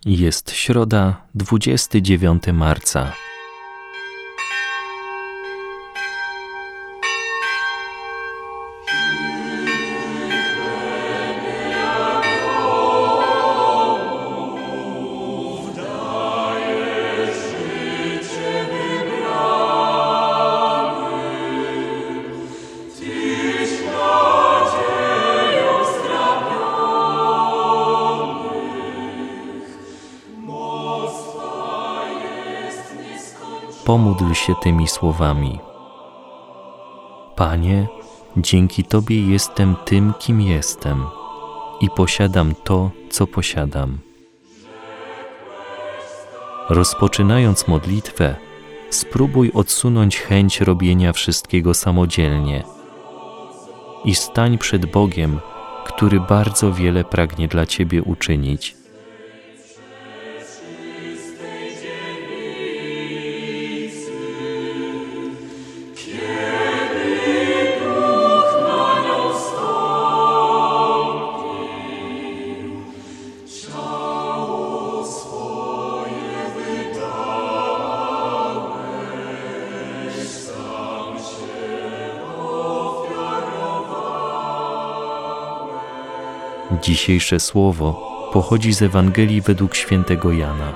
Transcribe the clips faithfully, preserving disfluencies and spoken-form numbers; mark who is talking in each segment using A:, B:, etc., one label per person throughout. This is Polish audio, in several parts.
A: Jest środa, dwudziestego dziewiątego marca. Pomódl się tymi słowami. Panie, dzięki Tobie jestem tym, kim jestem i posiadam to, co posiadam. Rozpoczynając modlitwę, spróbuj odsunąć chęć robienia wszystkiego samodzielnie i stań przed Bogiem, który bardzo wiele pragnie dla Ciebie uczynić. Dzisiejsze słowo pochodzi z Ewangelii według świętego Jana.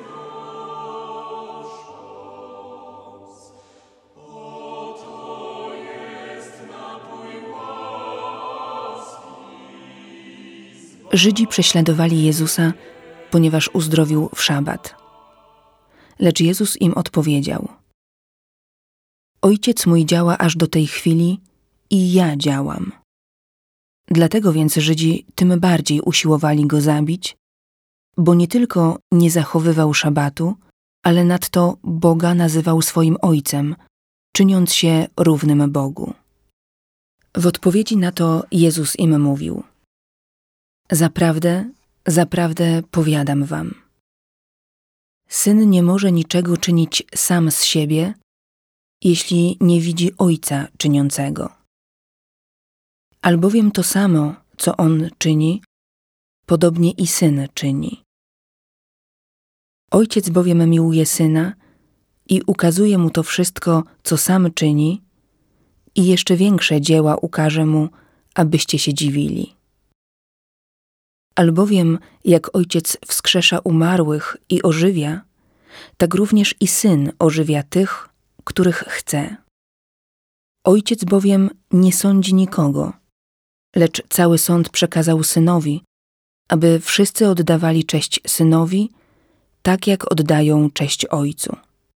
B: Żydzi prześladowali Jezusa, ponieważ uzdrowił w szabat. Lecz Jezus im odpowiedział: Ojciec mój działa aż do tej chwili i ja działam. Dlatego więc Żydzi tym bardziej usiłowali go zabić, bo nie tylko nie zachowywał szabatu, ale nadto Boga nazywał swoim Ojcem, czyniąc się równym Bogu. W odpowiedzi na to Jezus im mówił: Zaprawdę, zaprawdę powiadam wam, Syn nie może niczego czynić sam z siebie, jeśli nie widzi Ojca czyniącego. Albowiem to samo, co On czyni, podobnie i Syn czyni. Ojciec bowiem miłuje Syna i ukazuje Mu to wszystko, co sam czyni, i jeszcze większe dzieła ukaże Mu, abyście się dziwili. Albowiem jak Ojciec wskrzesza umarłych i ożywia, tak również i Syn ożywia tych, których chce. Ojciec bowiem nie sądzi nikogo, lecz cały sąd przekazał Synowi, aby wszyscy oddawali cześć Synowi, tak jak oddają cześć Ojcu.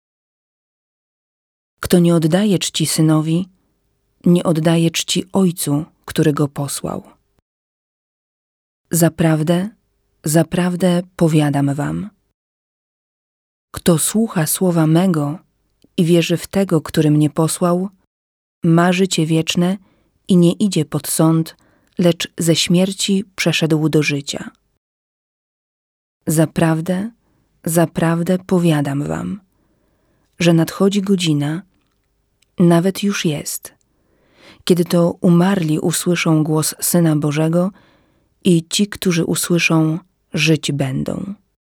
B: Kto nie oddaje czci Synowi, nie oddaje czci Ojcu, który go posłał. Zaprawdę, zaprawdę powiadam wam, kto słucha słowa mego i wierzy w tego, który mnie posłał, ma życie wieczne i nie idzie pod sąd, lecz ze śmierci przeszedł do życia. Zaprawdę, zaprawdę powiadam wam, że nadchodzi godzina, nawet już jest, kiedy to umarli usłyszą głos Syna Bożego i ci, którzy usłyszą, żyć będą.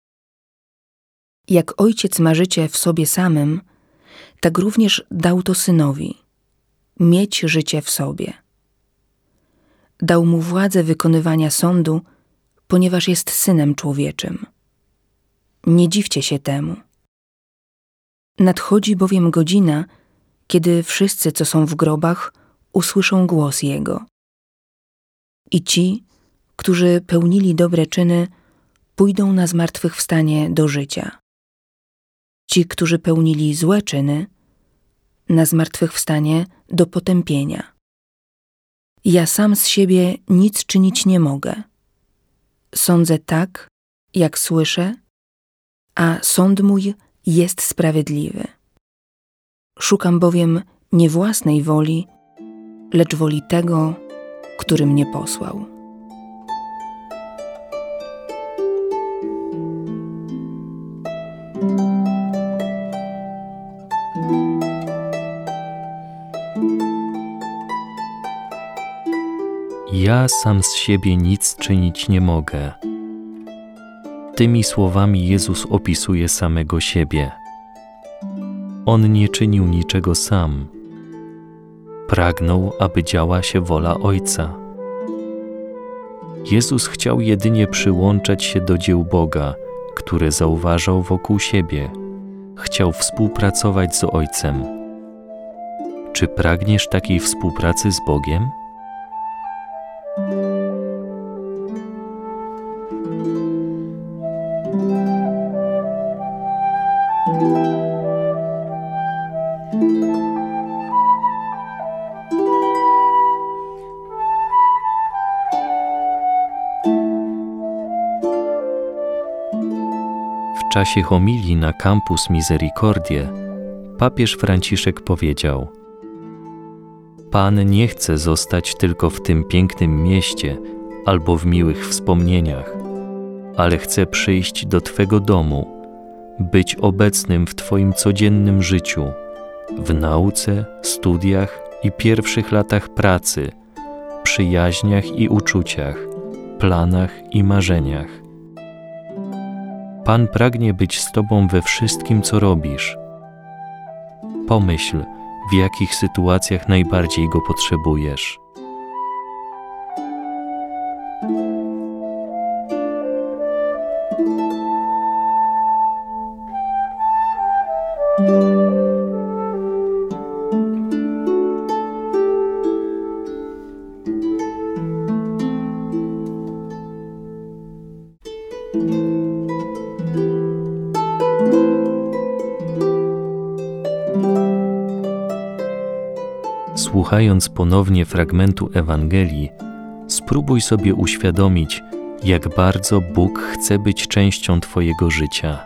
B: Jak Ojciec ma życie w sobie samym, tak również dał to Synowi, mieć życie w sobie. Dał Mu władzę wykonywania sądu, ponieważ jest Synem Człowieczym. Nie dziwcie się temu. Nadchodzi bowiem godzina, kiedy wszyscy, co są w grobach, usłyszą głos Jego. I ci, którzy pełnili dobre czyny, pójdą na zmartwychwstanie do życia. Ci, którzy pełnili złe czyny, na zmartwychwstanie do potępienia. Ja sam z siebie nic czynić nie mogę. Sądzę tak, jak słyszę, a sąd mój jest sprawiedliwy. Szukam bowiem nie własnej woli, lecz woli tego, który mnie posłał.
A: Ja sam z siebie nic czynić nie mogę. Tymi słowami Jezus opisuje samego siebie. On nie czynił niczego sam. Pragnął, aby działa się wola Ojca. Jezus chciał jedynie przyłączać się do dzieł Boga, które zauważał wokół siebie. Chciał współpracować z Ojcem. Czy pragniesz takiej współpracy z Bogiem? W czasie homilii na Campus Misericordiae papież Franciszek powiedział: Pan nie chce zostać tylko w tym pięknym mieście albo w miłych wspomnieniach, ale chce przyjść do Twego domu, być obecnym w Twoim codziennym życiu, w nauce, studiach i pierwszych latach pracy, przyjaźniach i uczuciach, planach i marzeniach. Pan pragnie być z Tobą we wszystkim, co robisz. Pomyśl, w jakich sytuacjach najbardziej Go potrzebujesz. Słuchając ponownie fragmentu Ewangelii, spróbuj sobie uświadomić, jak bardzo Bóg chce być częścią Twojego życia.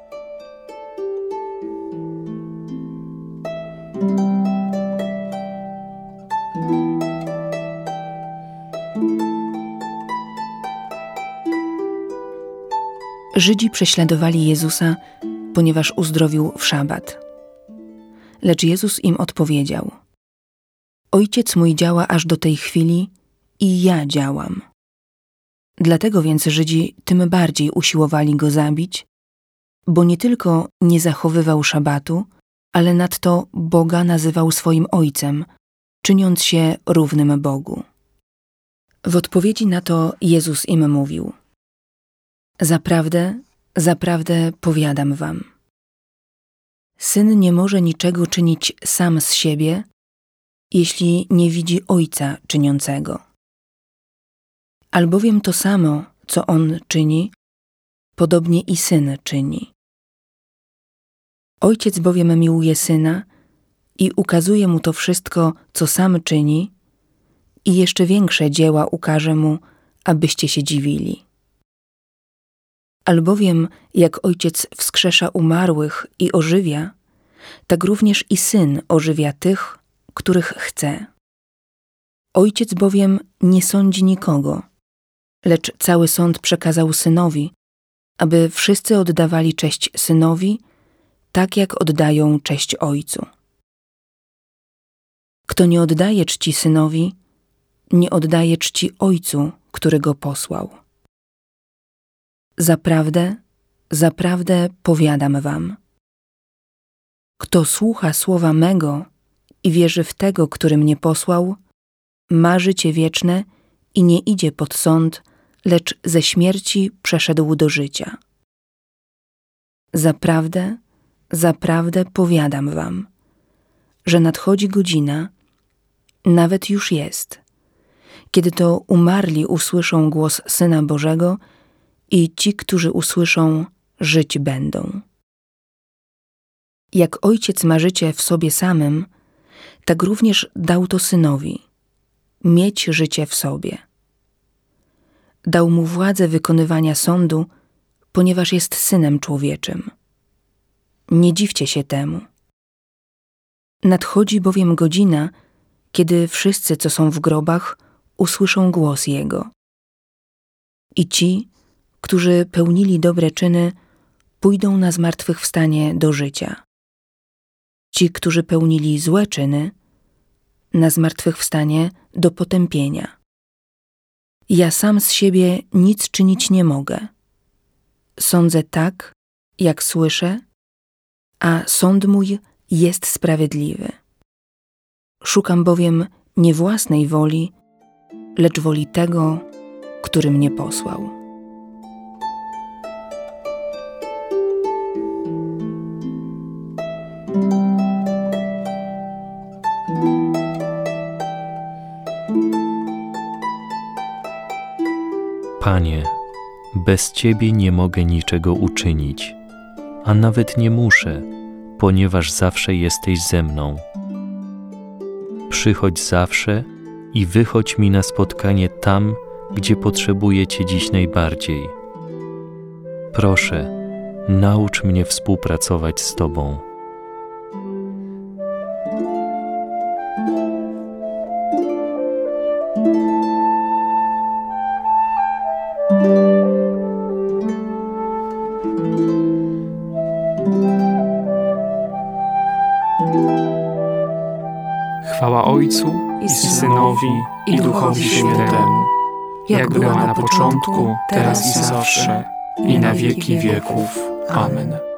B: Żydzi prześladowali Jezusa, ponieważ uzdrowił w szabat. Lecz Jezus im odpowiedział: Ojciec mój działa aż do tej chwili i ja działam. Dlatego więc Żydzi tym bardziej usiłowali Go zabić, bo nie tylko nie zachowywał szabatu, ale nadto Boga nazywał swoim Ojcem, czyniąc się równym Bogu. W odpowiedzi na to Jezus im mówił: Zaprawdę, zaprawdę powiadam wam, Syn nie może niczego czynić sam z siebie, jeśli nie widzi Ojca czyniącego. Albowiem to samo, co On czyni, podobnie i Syn czyni. Ojciec bowiem miłuje Syna i ukazuje Mu to wszystko, co sam czyni, i jeszcze większe dzieła ukaże Mu, abyście się dziwili. Albowiem jak Ojciec wskrzesza umarłych i ożywia, tak również i Syn ożywia tych, których chce. Ojciec bowiem nie sądzi nikogo, lecz cały sąd przekazał Synowi, aby wszyscy oddawali cześć Synowi, tak jak oddają cześć Ojcu. Kto nie oddaje czci Synowi, nie oddaje czci Ojcu, który Go posłał. Zaprawdę, zaprawdę powiadam wam, kto słucha słowa mego i wierzy w Tego, który mnie posłał, ma życie wieczne i nie idzie pod sąd, lecz ze śmierci przeszedł do życia. Zaprawdę, zaprawdę powiadam wam, że nadchodzi godzina, nawet już jest, kiedy to umarli usłyszą głos Syna Bożego i ci, którzy usłyszą, żyć będą. Jak Ojciec ma życie w sobie samym, tak również dał to Synowi, mieć życie w sobie. Dał Mu władzę wykonywania sądu, ponieważ jest Synem Człowieczym. Nie dziwcie się temu. Nadchodzi bowiem godzina, kiedy wszyscy, co są w grobach, usłyszą głos Jego. I ci, którzy pełnili dobre czyny, pójdą na zmartwychwstanie do życia. Ci, którzy pełnili złe czyny, na zmartwychwstanie do potępienia. Ja sam z siebie nic czynić nie mogę. sądzę tak, jak słyszę, a sąd mój jest sprawiedliwy. Szukam bowiem nie własnej woli, lecz woli tego, który mnie posłał.
A: Panie, bez Ciebie nie mogę niczego uczynić, a nawet nie muszę, ponieważ zawsze jesteś ze mną. Przychodź zawsze i wychodź mi na spotkanie tam, gdzie potrzebuję Cię dziś najbardziej. Proszę, naucz mnie współpracować z Tobą.
C: Chwała Ojcu i Synowi i Duchowi Świętemu, jak była na początku, teraz i zawsze, i na wieki wieków. Amen.